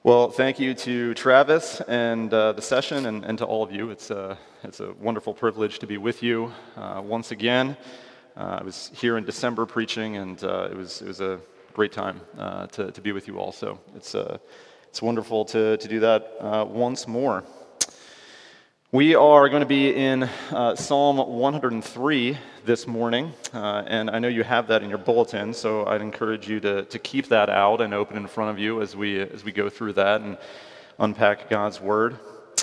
Well, thank you to Travis and the session and to all of you. It's a wonderful privilege to be with you once again. I was here in December preaching, and it was a great time to be with you all. So it's wonderful to do that once more. We are going to be in Psalm 103 this morning, and I know you have that in your bulletin, so I'd encourage you to keep that out and open in front of you as we go through that and unpack God's Word.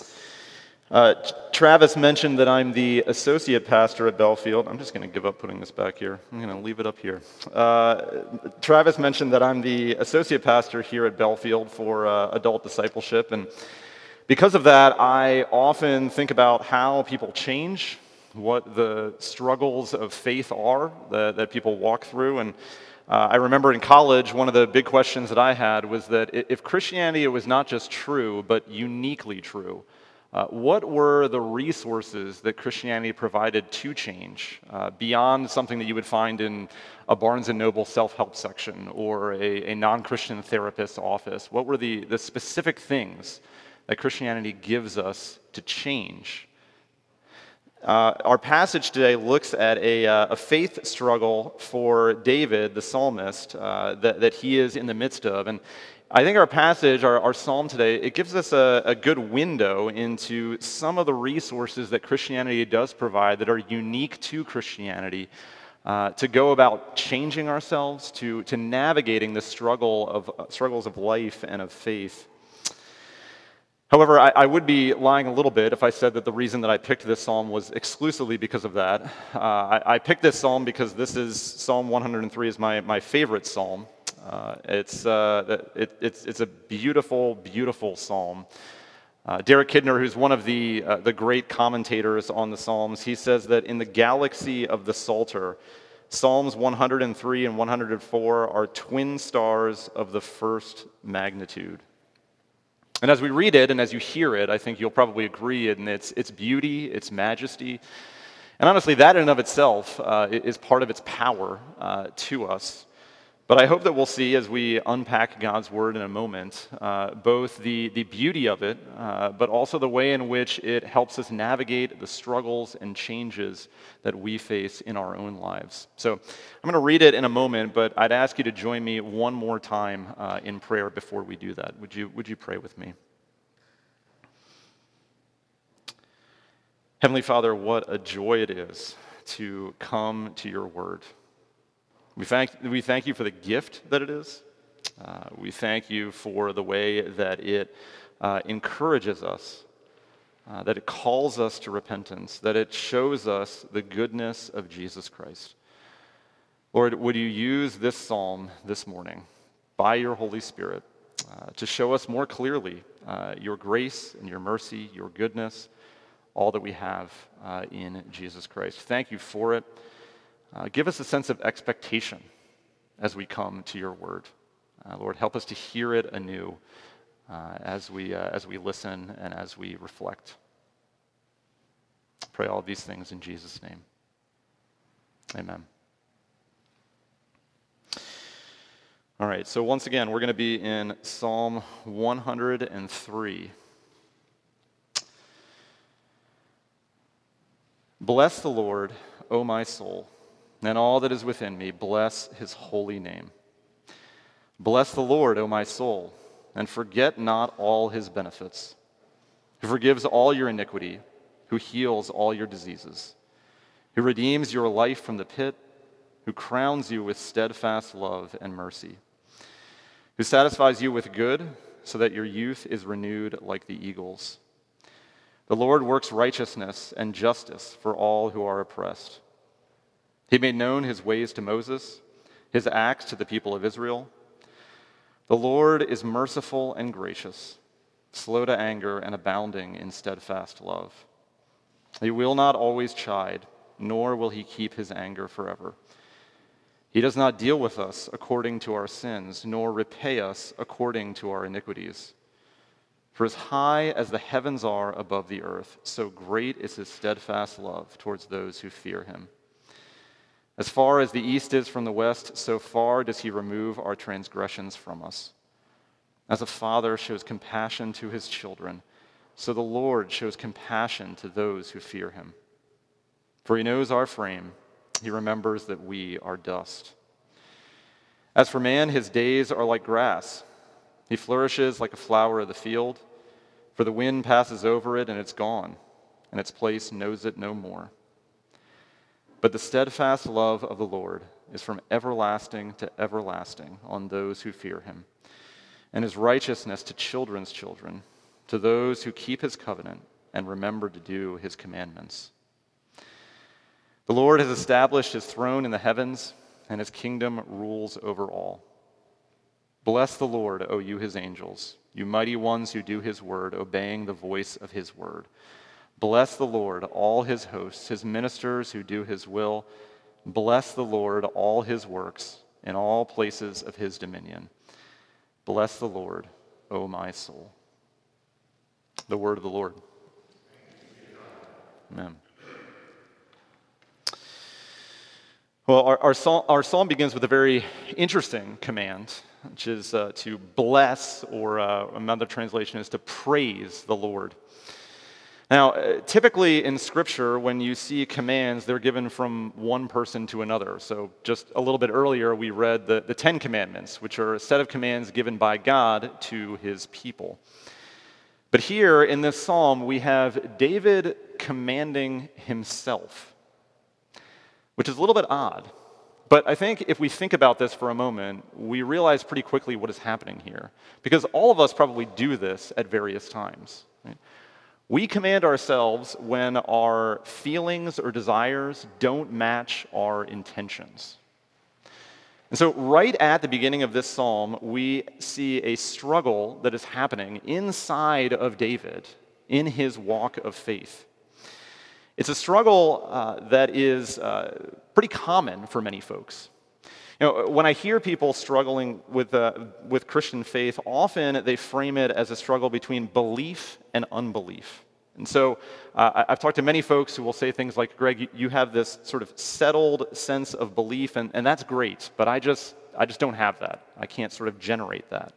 Travis mentioned that I'm the associate pastor at Bellefield. I'm just going to give up putting this back here. I'm going to leave it up here. Travis mentioned that I'm the associate pastor here at Bellefield for adult discipleship, and because of that, I often think about how people change, what the struggles of faith are that people walk through. And I remember in college, one of the big questions that I had was that if Christianity was not just true, but uniquely true, what were the resources that Christianity provided to change beyond something that you would find in a Barnes & Noble self-help section or a non-Christian therapist's office? What were the specific things that Christianity gives us to change? Our passage today looks at a faith struggle for David, the psalmist, that he is in the midst of. And I think our passage, our psalm today, it gives us a good window into some of the resources that Christianity does provide that are unique to Christianity to go about changing ourselves, to navigating the struggles of life and of faith. However, I would be lying a little bit if I said that the reason that I picked this psalm was exclusively because of that. I picked this psalm because Psalm 103 is my favorite psalm. It's a beautiful, beautiful psalm. Derek Kidner, who's one of the great commentators on the Psalms, he says that in the galaxy of the Psalter, Psalms 103 and 104 are twin stars of the first magnitude. And as we read it and as you hear it, I think you'll probably agree in its beauty, its majesty. And honestly, that in and of itself is part of its power to us. But I hope that we'll see as we unpack God's Word in a moment, both the beauty of it, but also the way in which it helps us navigate the struggles and changes that we face in our own lives. So I'm going to read it in a moment, but I'd ask you to join me one more time in prayer before we do that. Would you pray with me? Heavenly Father, what a joy it is to come to your Word. We thank you for the gift that it is. We thank you for the way that it encourages us, that it calls us to repentance, that it shows us the goodness of Jesus Christ. Lord, would you use this psalm this morning by your Holy Spirit to show us more clearly your grace and your mercy, your goodness, all that we have in Jesus Christ. Thank you for it. Give us a sense of expectation as we come to your word. Lord, help us to hear it anew as we listen and as we reflect. Pray all of these things in Jesus' name. Amen. All right, so once again, we're going to be in Psalm 103. Bless the Lord, O my soul, and all that is within me, bless his holy name. Bless the Lord, O my soul, and forget not all his benefits, who forgives all your iniquity, who heals all your diseases, who redeems your life from the pit, who crowns you with steadfast love and mercy, who satisfies you with good, so that your youth is renewed like the eagles. The Lord works righteousness and justice for all who are oppressed. He made known his ways to Moses, his acts to the people of Israel. The Lord is merciful and gracious, slow to anger and abounding in steadfast love. He will not always chide, nor will he keep his anger forever. He does not deal with us according to our sins, nor repay us according to our iniquities. For as high as the heavens are above the earth, so great is his steadfast love towards those who fear him. As far as the east is from the west, so far does he remove our transgressions from us. As a father shows compassion to his children, so the Lord shows compassion to those who fear him. For he knows our frame, he remembers that we are dust. As for man, his days are like grass. He flourishes like a flower of the field, for the wind passes over it and it's gone, and its place knows it no more. But the steadfast love of the Lord is from everlasting to everlasting on those who fear him, and his righteousness to children's children, to those who keep his covenant and remember to do his commandments. The Lord has established his throne in the heavens, and his kingdom rules over all. Bless the Lord, O you his angels, you mighty ones who do his word, obeying the voice of his word. Bless the Lord, all his hosts, his ministers who do his will. Bless the Lord, all his works, in all places of his dominion. Bless the Lord, O my soul. The word of the Lord. Amen. Well, our psalm begins with a very interesting command, which is to bless, or another translation is to praise the Lord. Now, typically in Scripture, when you see commands, they're given from one person to another. So just a little bit earlier, we read the Ten Commandments, which are a set of commands given by God to his people. But here in this psalm, we have David commanding himself, which is a little bit odd. But I think if we think about this for a moment, we realize pretty quickly what is happening here. Because all of us probably do this at various times. Right? We command ourselves when our feelings or desires don't match our intentions. And so right at the beginning of this psalm, we see a struggle that is happening inside of David in his walk of faith. It's a struggle that is pretty common for many folks. You know, when I hear people struggling with Christian faith, often they frame it as a struggle between belief and unbelief. And so I've talked to many folks who will say things like, Greg, you have this sort of settled sense of belief, and that's great, but I just don't have that. I can't sort of generate that.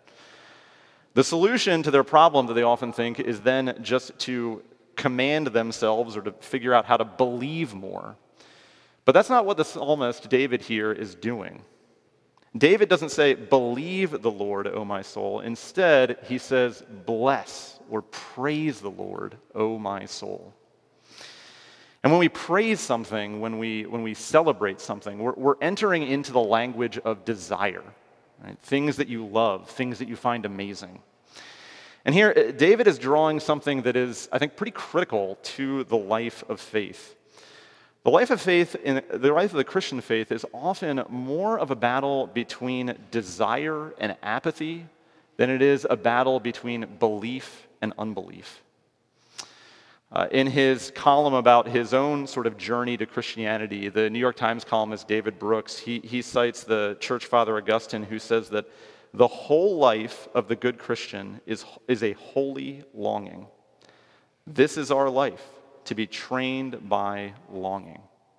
The solution to their problem that they often think is then just to command themselves or to figure out how to believe more. But that's not what the psalmist David here is doing. David doesn't say, believe the Lord, O my soul. Instead, he says, bless or praise the Lord, O my soul. And when we praise something, when we celebrate something, we're entering into the language of desire, right? Things that you love, things that you find amazing. And here, David is drawing something that is, I think, pretty critical to the life of faith. The life of the Christian faith is often more of a battle between desire and apathy than it is a battle between belief and unbelief. In his column about his own sort of journey to Christianity, the New York Times columnist David Brooks, he cites the church father Augustine, who says that the whole life of the good Christian is a holy longing. This is our life, to be trained by longing.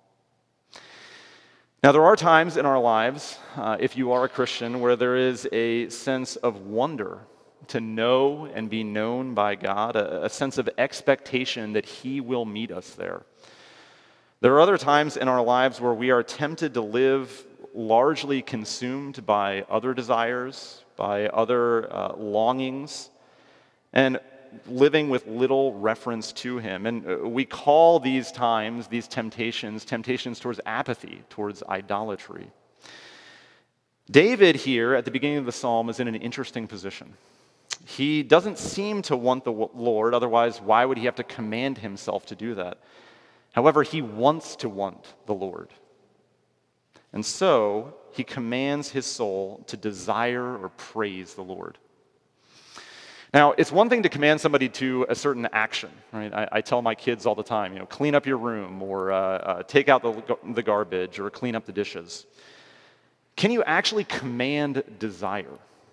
Now, there are times in our lives, if you are a Christian, where there is a sense of wonder to know and be known by God, a sense of expectation that he will meet us there. There are other times in our lives where we are tempted to live largely consumed by other desires, by other longings, and living with little reference to him. And we call these times, these temptations towards apathy, towards idolatry. David here at the beginning of the psalm is in an interesting position. He doesn't seem to want the Lord, otherwise why would he have to command himself to do that? However, he wants to want the Lord. And so he commands his soul to desire or praise the Lord. Now, it's one thing to command somebody to a certain action, right? I tell my kids all the time, clean up your room, or take out the garbage, or clean up the dishes. Can you actually command desire?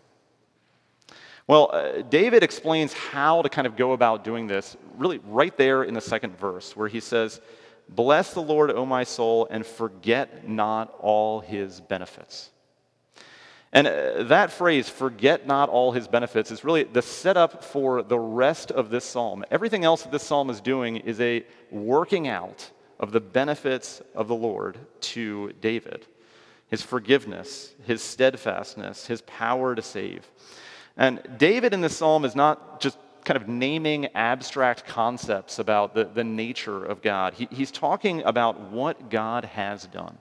Well, David explains how to kind of go about doing this really right there in the second verse, where he says, bless the Lord, O my soul, and forget not all his benefits. And that phrase, forget not all his benefits, is really the setup for the rest of this psalm. Everything else that this psalm is doing is a working out of the benefits of the Lord to David. His forgiveness, his steadfastness, his power to save. And David in this psalm is not just kind of naming abstract concepts about the nature of God. He's talking about what God has done.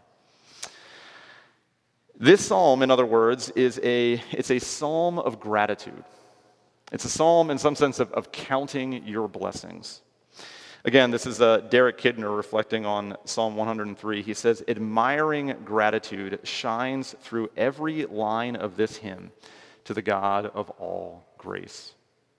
This psalm, in other words, it's a psalm of gratitude. It's a psalm in some sense of counting your blessings. Again, this is Derek Kidner reflecting on Psalm 103. He says, admiring gratitude shines through every line of this hymn to the God of all grace.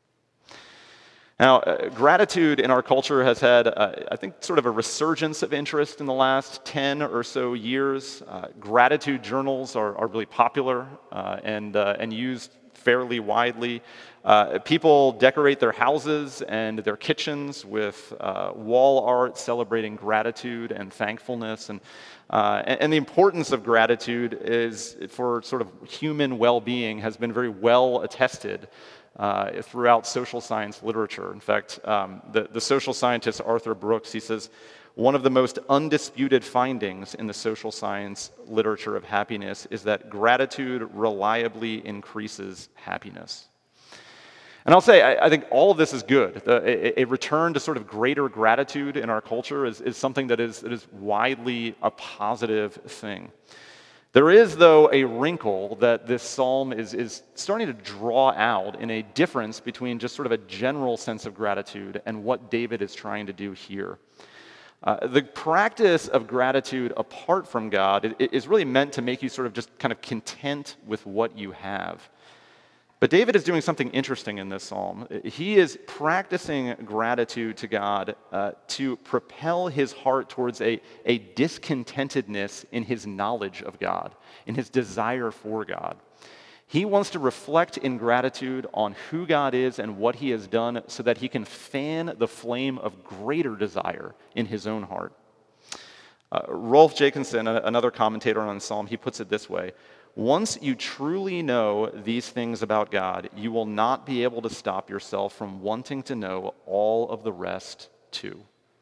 Now, gratitude in our culture has had, I think, sort of a resurgence of interest in the last 10 or so years. Gratitude journals are really popular and used fairly widely. People decorate their houses and their kitchens with wall art celebrating gratitude and thankfulness. And the importance of gratitude is for sort of human well-being has been very well attested throughout social science literature. In fact, the social scientist Arthur Brooks, he says, one of the most undisputed findings in the social science literature of happiness is that gratitude reliably increases happiness. And I'll say, I think all of this is good. A return to sort of greater gratitude in our culture is something that is widely a positive thing. There is, though, a wrinkle that this psalm is starting to draw out in a difference between just sort of a general sense of gratitude and what David is trying to do here. The practice of gratitude apart from God is really meant to make you sort of just kind of content with what you have. But David is doing something interesting in this psalm. He is practicing gratitude to God to propel his heart towards a discontentedness in his knowledge of God, in his desire for God. He wants to reflect in gratitude on who God is and what he has done so that he can fan the flame of greater desire in his own heart. Rolf Jacobson, another commentator on the psalm, he puts it this way: once you truly know these things about God, you will not be able to stop yourself from wanting to know all of the rest too.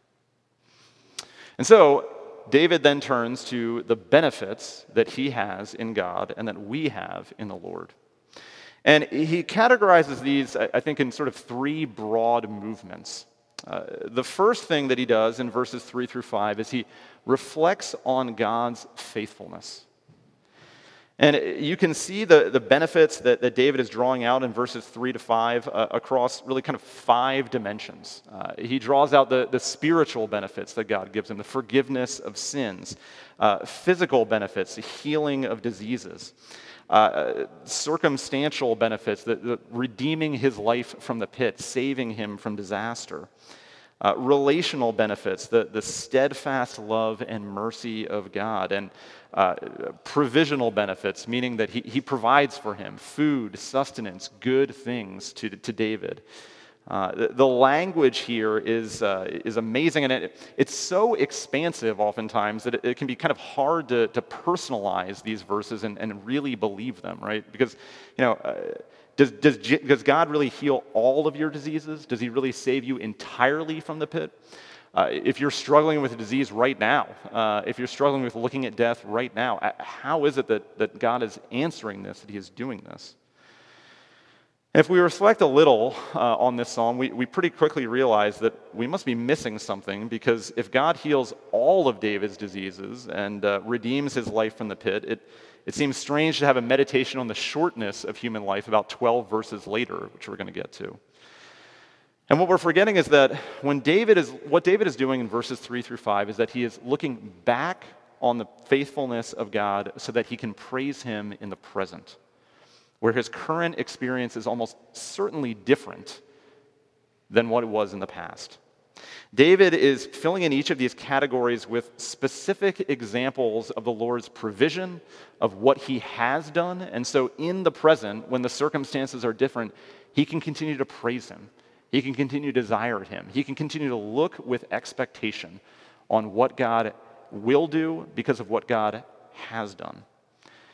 And so, David then turns to the benefits that he has in God and that we have in the Lord. And he categorizes these, I think, in sort of three broad movements. The first thing that he does in verses 3 through 5 is he reflects on God's faithfulness. And you can see the benefits that David is drawing out in verses 3 to 5 across really kind of 5 dimensions. He draws out the spiritual benefits that God gives him, the forgiveness of sins, physical benefits, the healing of diseases, circumstantial benefits, the redeeming his life from the pit, saving him from disaster. Relational benefits, the steadfast love and mercy of God, and provisional benefits, meaning that he provides for him food, sustenance, good things to David. The language here is amazing, and it's so expansive oftentimes that it can be kind of hard to personalize these verses and really believe them, right? Because, does God really heal all of your diseases? Does he really save you entirely from the pit? If you're struggling with a disease right now, if you're struggling with looking at death right now, how is it that God is answering this, that he is doing this? And if we reflect a little on this psalm, we pretty quickly realize that we must be missing something, because if God heals all of David's diseases and redeems his life from the pit, it seems strange to have a meditation on the shortness of human life about 12 verses later, which we're going to get to. And what we're forgetting is that what David is doing in verses 3 through 5 is that he is looking back on the faithfulness of God so that he can praise him in the present, where his current experience is almost certainly different than what it was in the past. David is filling in each of these categories with specific examples of the Lord's provision, of what he has done, and so in the present, when the circumstances are different, he can continue to praise him. He can continue to desire him. He can continue to look with expectation on what God will do because of what God has done.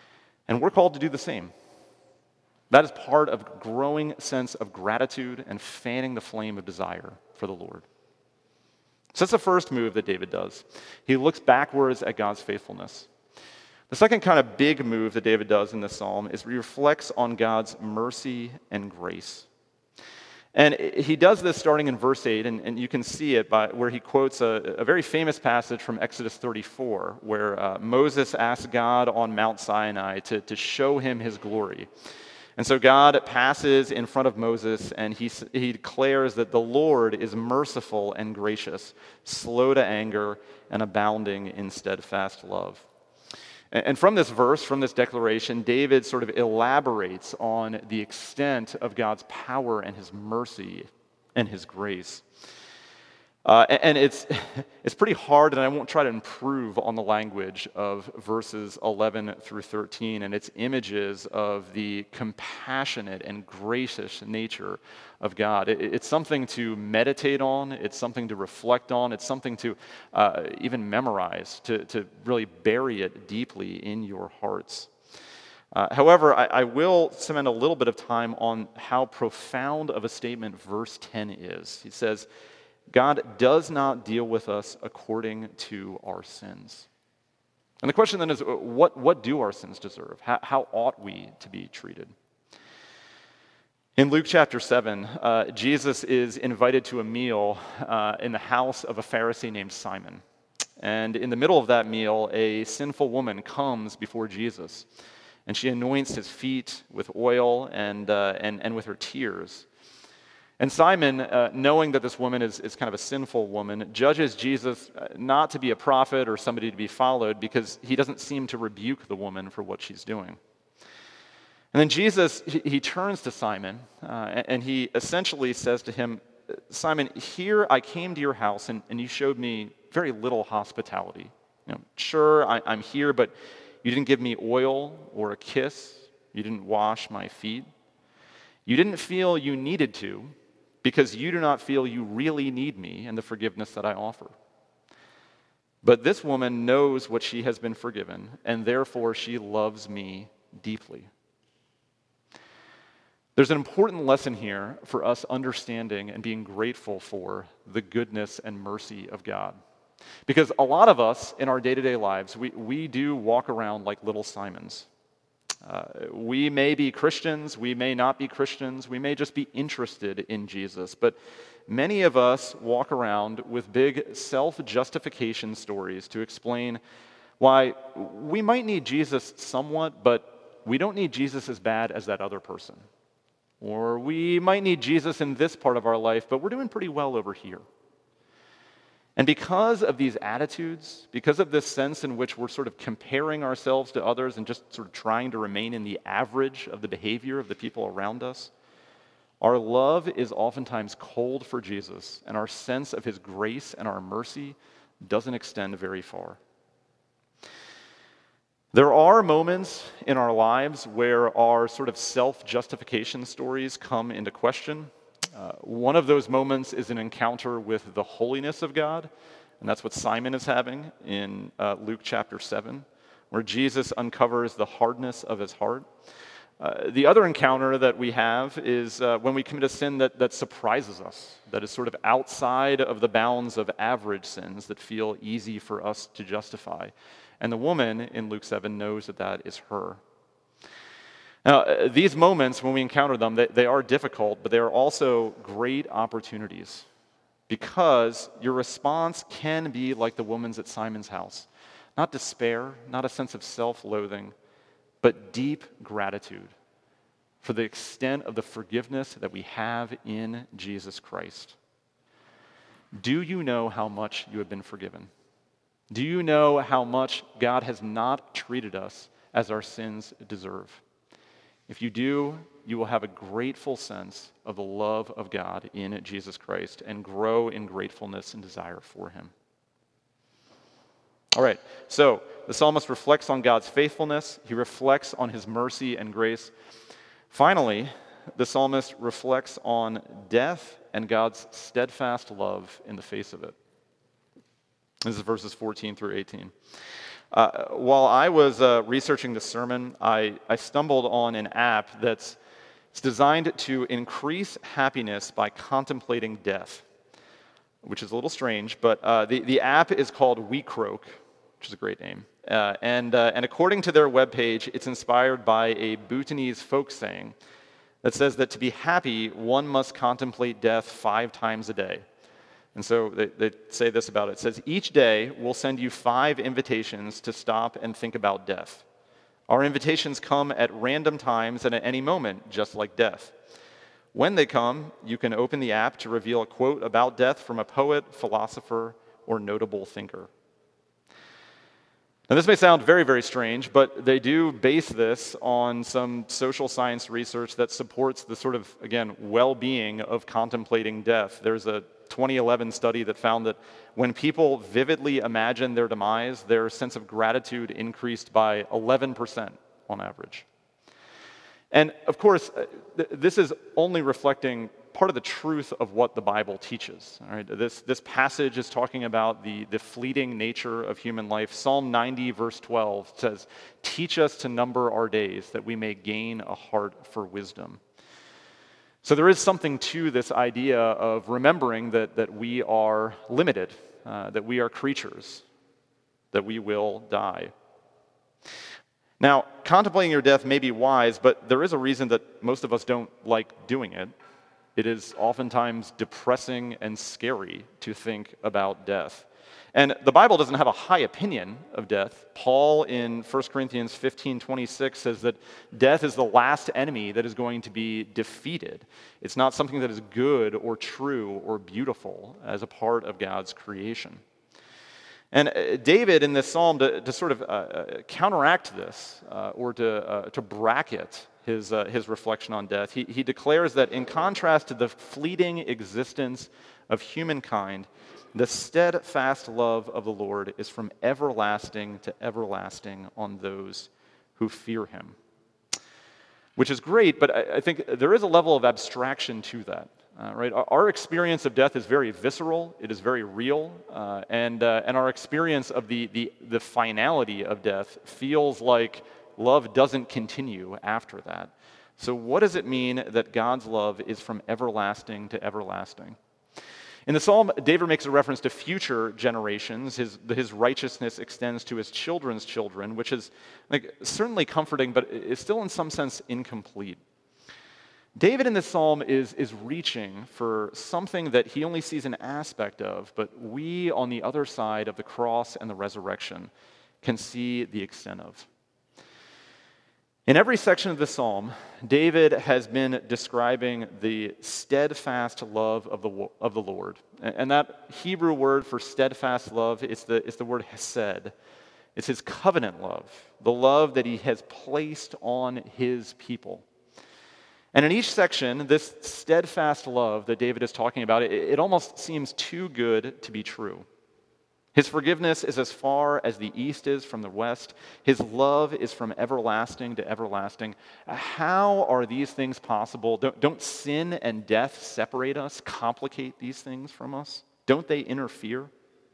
And we're called to do the same. That is part of a growing sense of gratitude and fanning the flame of desire for the Lord. So that's the first move that David does. He looks backwards at God's faithfulness. The second kind of big move that David does in this psalm is he reflects on God's mercy and grace. And he does this starting in verse 8, and you can see it by where he quotes a very famous passage from Exodus 34, where Moses asked God on Mount Sinai to show him his glory. And so God passes in front of Moses, and he declares that the Lord is merciful and gracious, slow to anger, and abounding in steadfast love. And from this verse, from this declaration, David sort of elaborates on the extent of God's power and his mercy and his grace. And it's pretty hard, and I won't try to improve on the language of verses 11 through 13 and its images of the compassionate and gracious nature of God. It's something to meditate on. It's something to reflect on. It's something to even memorize, to really bury it deeply in your hearts. However, I will spend a little bit of time on how profound of a statement verse 10 is. He says, God does not deal with us according to our sins. And the question then is, what do our sins deserve? How ought we to be treated? In Luke chapter 7, Jesus is invited to a meal in the house of a Pharisee named Simon. And in the middle of that meal, a sinful woman comes before Jesus, and she anoints his feet with oil and with her tears. And Simon, knowing that this woman is kind of a sinful woman, judges Jesus not to be a prophet or somebody to be followed because he doesn't seem to rebuke the woman for what she's doing. And then Jesus, he turns to Simon, and he essentially says to him, Simon, here I came to your house, and you showed me very little hospitality. Sure, I'm here, but you didn't give me oil or a kiss. You didn't wash my feet. You didn't feel you needed to, because you do not feel you really need me and the forgiveness that I offer. But this woman knows what she has been forgiven, and therefore she loves me deeply. There's an important lesson here for us understanding and being grateful for the goodness and mercy of God. Because a lot of us in our day-to-day lives, we do walk around like little Simons. We may be Christians, we may not be Christians, we may just be interested in Jesus, but many of us walk around with big self-justification stories to explain why we might need Jesus somewhat, but we don't need Jesus as bad as that other person. Or we might need Jesus in this part of our life, but we're doing pretty well over here. And because of these attitudes, because of this sense in which we're sort of comparing ourselves to others and just sort of trying to remain in the average of the behavior of the people around us, our love is oftentimes cold for Jesus, and our sense of his grace and our mercy doesn't extend very far. There are moments in our lives where our sort of self-justification stories come into question. One of those moments is an encounter with the holiness of God, and that's what Simon is having in Luke chapter 7, where Jesus uncovers the hardness of his heart. The other encounter that we have is when we commit a sin that surprises us, that is sort of outside of the bounds of average sins that feel easy for us to justify. And the woman in Luke 7 knows that is her. Now, these moments, when we encounter them, they are difficult, but they are also great opportunities because your response can be like the woman's at Simon's house. Not despair, not a sense of self-loathing, but deep gratitude for the extent of the forgiveness that we have in Jesus Christ. Do you know how much you have been forgiven? Do you know how much God has not treated us as our sins deserve? If you do, you will have a grateful sense of the love of God in Jesus Christ and grow in gratefulness and desire for him. All right, so the psalmist reflects on God's faithfulness. He reflects on his mercy and grace. Finally, the psalmist reflects on death and God's steadfast love in the face of it. This is verses 14 through 18. While I was researching this sermon, I stumbled on an app it's designed to increase happiness by contemplating death, which is a little strange, but the app is called WeCroak, which is a great name. And according to their webpage, it's inspired by a Bhutanese folk saying that says that to be happy, one must contemplate death 5 times a day. And so they say this about it. It says, each day we'll send you 5 invitations to stop and think about death. Our invitations come at random times and at any moment, just like death. When they come, you can open the app to reveal a quote about death from a poet, philosopher, or notable thinker. Now, this may sound very, very strange, but they do base this on some social science research that supports the sort of, again, well-being of contemplating death. There's a 2011 study that found that when people vividly imagine their demise, their sense of gratitude increased by 11% on average. And of course, this is only reflecting part of the truth of what the Bible teaches. All right? This passage is talking about the fleeting nature of human life. Psalm 90, verse 12 says, "Teach us to number our days, that we may gain a heart for wisdom." So there is something to this idea of remembering that we are limited, that we are creatures, that we will die. Now, contemplating your death may be wise, but there is a reason that most of us don't like doing it. It is oftentimes depressing and scary to think about death. And the Bible doesn't have a high opinion of death. Paul in 1 Corinthians 15:26 says that death is the last enemy that is going to be defeated. It's not something that is good or true or beautiful as a part of God's creation. And David in this psalm, to sort of counteract this or to bracket his reflection on death, he declares that in contrast to the fleeting existence of humankind, the steadfast love of the Lord is from everlasting to everlasting on those who fear him. Which is great, but I think there is a level of abstraction to that. Right? Our experience of death is very visceral, it is very real, and our experience of the finality of death feels like love doesn't continue after that. So what does it mean that God's love is from everlasting to everlasting? In the psalm, David makes a reference to future generations. His righteousness extends to his children's children, which is certainly comforting, but is still in some sense incomplete. David in this psalm is reaching for something that he only sees an aspect of, but we on the other side of the cross and the resurrection can see the extent of. In every section of the psalm, David has been describing the steadfast love of the Lord. And that Hebrew word for steadfast love, it's the word hesed. It's his covenant love, the love that he has placed on his people. And in each section, this steadfast love that David is talking about, it almost seems too good to be true. His forgiveness is as far as the east is from the west. His love is from everlasting to everlasting. How are these things possible? Don't sin and death separate us, complicate these things from us? Don't they interfere?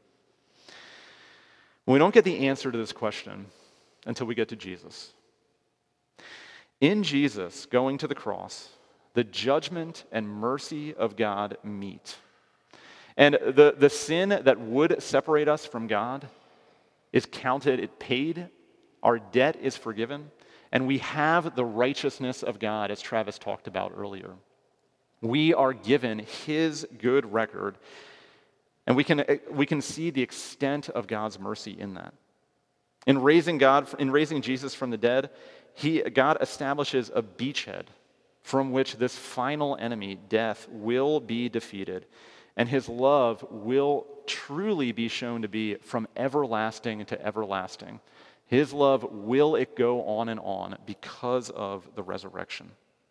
We don't get the answer to this question until we get to Jesus. In Jesus going to the cross, the judgment and mercy of God meet. And the sin that would separate us from God is counted, it paid, our debt is forgiven, and we have the righteousness of God, as Travis talked about earlier. We are given his good record, and we can see the extent of God's mercy in that. In raising Jesus from the dead, God establishes a beachhead from which this final enemy, death, will be defeated. And his love will truly be shown to be from everlasting to everlasting. His love will it go on because of the resurrection.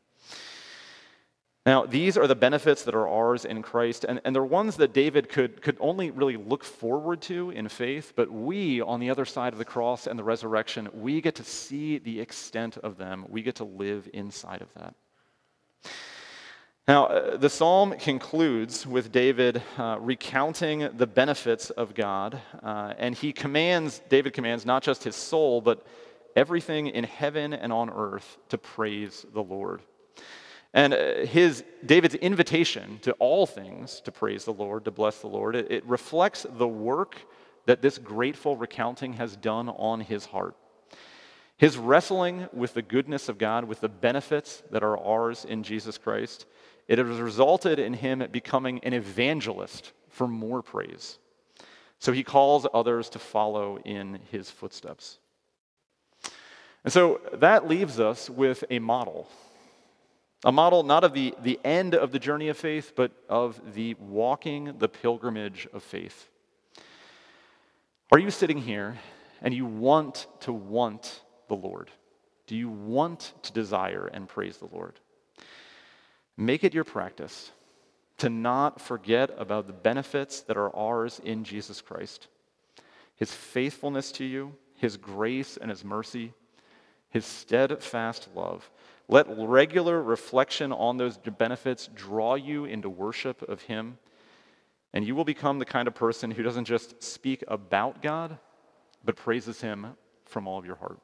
Now, these are the benefits that are ours in Christ, and they're ones that David could only really look forward to in faith, but we, on the other side of the cross and the resurrection, we get to see the extent of them. We get to live inside of that. Now, the psalm concludes with David recounting the benefits of God, and David commands not just his soul, but everything in heaven and on earth to praise the Lord. And David's invitation to all things to praise the Lord, to bless the Lord, it reflects the work that this grateful recounting has done on his heart. His wrestling with the goodness of God, with the benefits that are ours in Jesus Christ, it has resulted in him becoming an evangelist for more praise. So he calls others to follow in his footsteps. And so that leaves us with a model not of the end of the journey of faith, but of the walking the pilgrimage of faith. Are you sitting here and you want the Lord? Do you want to desire and praise the Lord? Make it your practice to not forget about the benefits that are ours in Jesus Christ. His faithfulness to you, his grace and his mercy, his steadfast love. Let regular reflection on those benefits draw you into worship of him, and you will become the kind of person who doesn't just speak about God, but praises him from all of your heart.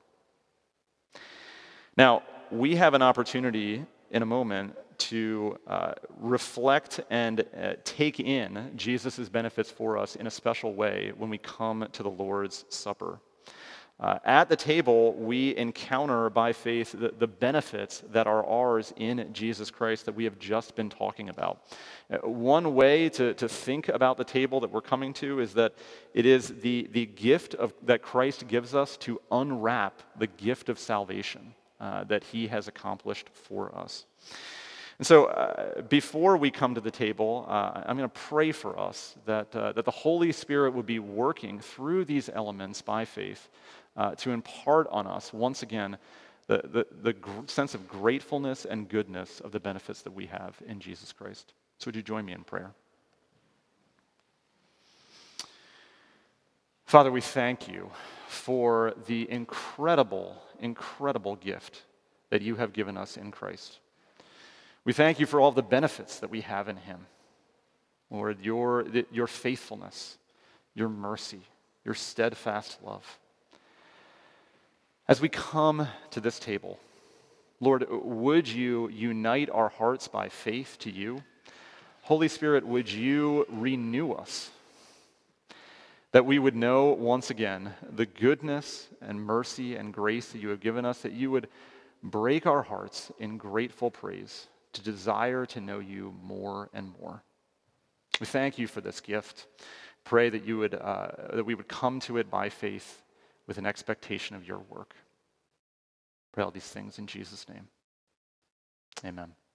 Now, we have an opportunity in a moment to reflect and take in Jesus' benefits for us in a special way when we come to the Lord's Supper. At the table, we encounter by faith the benefits that are ours in Jesus Christ that we have just been talking about. One way to think about the table that we're coming to is that it is the gift that Christ gives us to unwrap the gift of salvation that he has accomplished for us. And so before we come to the table, I'm going to pray for us that the Holy Spirit would be working through these elements by faith to impart on us, once again, the sense of gratefulness and goodness of the benefits that we have in Jesus Christ. So would you join me in prayer? Father, we thank you for the incredible, incredible gift that you have given us in Christ. We thank you for all the benefits that we have in him. Lord, your faithfulness, your mercy, your steadfast love. As we come to this table, Lord, would you unite our hearts by faith to you? Holy Spirit, would you renew us, that we would know once again the goodness and mercy and grace that you have given us, that you would break our hearts in grateful praise to desire to know you more and more. We thank you for this gift. Pray that that we would come to it by faith with an expectation of your work. Pray all these things in Jesus' name. Amen.